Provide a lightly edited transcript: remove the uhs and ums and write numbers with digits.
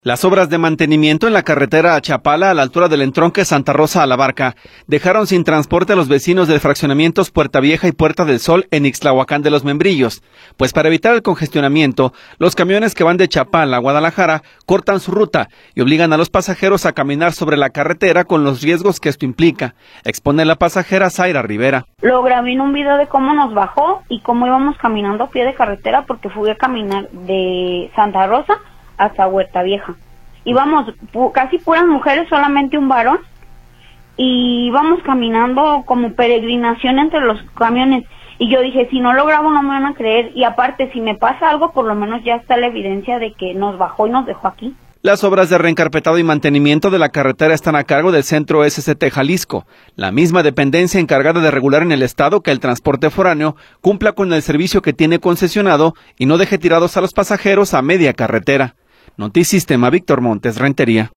Las obras de mantenimiento en la carretera a Chapala, a la altura del entronque Santa Rosa a La Barca, dejaron sin transporte a los vecinos de fraccionamientos Puerta Vieja y Puerta del Sol en Ixtlahuacán de los Membrillos, pues para evitar el congestionamiento, los camiones que van de Chapala a Guadalajara cortan su ruta y obligan a los pasajeros a caminar sobre la carretera con los riesgos que esto implica, expone la pasajera Zaira Rivera. Lo grabé en un video de cómo nos bajó y cómo íbamos caminando a pie de carretera, porque fui a caminar de Santa Rosa hasta Huerta Vieja. Íbamos casi puras mujeres, solamente un varón, y íbamos caminando como peregrinación entre los camiones. Y yo dije, si no lo grabo no me van a creer, y aparte si me pasa algo, por lo menos ya está la evidencia de que nos bajó y nos dejó aquí. Las obras de reencarpetado y mantenimiento de la carretera están a cargo del Centro SCT Jalisco, la misma dependencia encargada de regular en el estado que el transporte foráneo cumpla con el servicio que tiene concesionado y no deje tirados a los pasajeros a media carretera. Notisistema, Víctor Montes, Rentería.